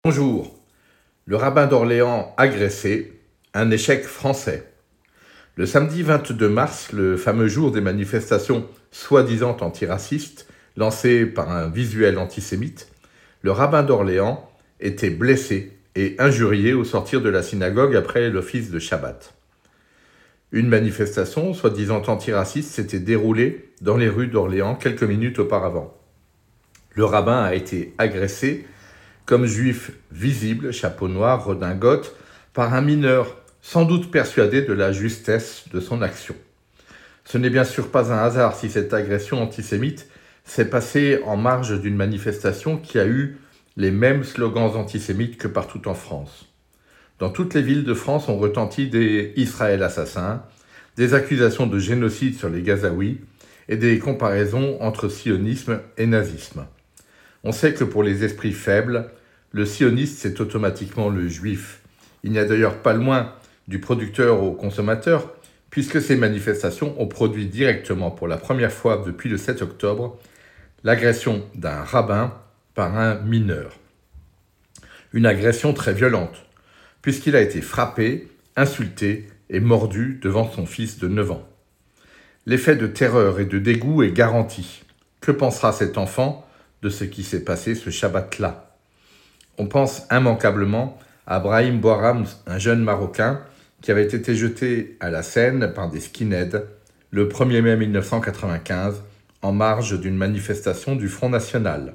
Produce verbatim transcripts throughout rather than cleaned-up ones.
Bonjour. Le rabbin d'Orléans agressé, un échec français. Le samedi vingt-deux mars, le fameux jour des manifestations soi-disant antiracistes, lancées par un visuel antisémite, le rabbin d'Orléans était blessé et injurié au sortir de la synagogue après l'office de Shabbat. Une manifestation soi-disant antiraciste s'était déroulée dans les rues d'Orléans quelques minutes auparavant. Le rabbin a été agressé comme juif visible, chapeau noir, redingote, par un mineur, sans doute persuadé de la justesse de son action. Ce n'est bien sûr pas un hasard si cette agression antisémite s'est passée en marge d'une manifestation qui a eu les mêmes slogans antisémites que partout en France. Dans toutes les villes de France ont retenti des « Israël assassins », des accusations de génocide sur les Gazaouis et des comparaisons entre sionisme et nazisme. On sait que pour les esprits faibles, le sioniste, c'est automatiquement le juif. Il n'y a d'ailleurs pas loin du producteur au consommateur, puisque ces manifestations ont produit directement pour la première fois depuis le sept octobre l'agression d'un rabbin par un mineur. Une agression très violente, puisqu'il a été frappé, insulté et mordu devant son fils de neuf ans. L'effet de terreur et de dégoût est garanti. Que pensera cet enfant de ce qui s'est passé ce Shabbat-là? On pense immanquablement à Brahim Bouharam, un jeune Marocain qui avait été jeté à la Seine par des skinheads le premier mai mille neuf cent quatre-vingt-quinze en marge d'une manifestation du Front National.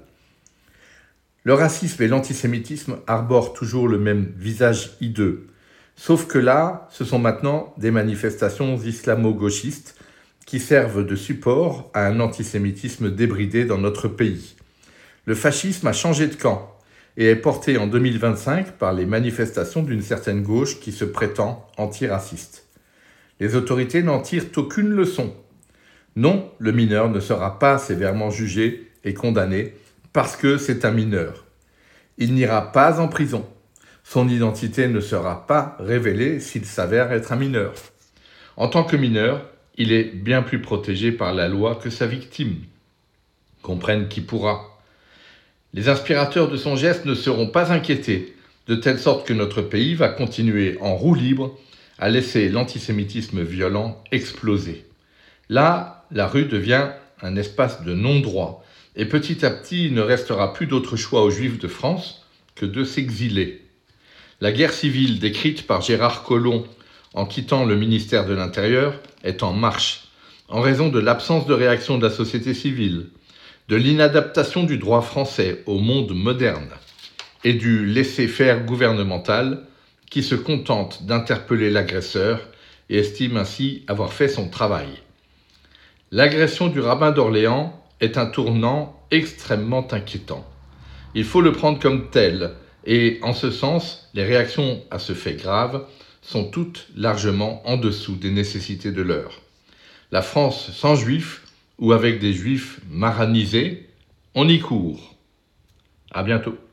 Le racisme et l'antisémitisme arborent toujours le même visage hideux, sauf que là, ce sont maintenant des manifestations islamo-gauchistes qui servent de support à un antisémitisme débridé dans notre pays. Le fascisme a changé de camp et est porté en deux mille vingt-cinq par les manifestations d'une certaine gauche qui se prétend antiraciste. Les autorités n'en tirent aucune leçon. Non, le mineur ne sera pas sévèrement jugé et condamné parce que c'est un mineur. Il n'ira pas en prison. Son identité ne sera pas révélée s'il s'avère être un mineur. En tant que mineur, il est bien plus protégé par la loi que sa victime. Comprenne qui pourra. Les inspirateurs de son geste ne seront pas inquiétés, de telle sorte que notre pays va continuer en roue libre à laisser l'antisémitisme violent exploser. Là, la rue devient un espace de non-droit, et petit à petit, il ne restera plus d'autre choix aux Juifs de France que de s'exiler. La guerre civile décrite par Gérard Collomb en quittant le ministère de l'Intérieur est en marche, en raison de l'absence de réaction de la société civile, de l'inadaptation du droit français au monde moderne et du laisser-faire gouvernemental qui se contente d'interpeller l'agresseur et estime ainsi avoir fait son travail. L'agression du rabbin d'Orléans est un tournant extrêmement inquiétant. Il faut le prendre comme tel et, en ce sens, les réactions à ce fait grave sont toutes largement en dessous des nécessités de l'heure. La France sans juifs ou avec des juifs maranisés, on y court. À bientôt.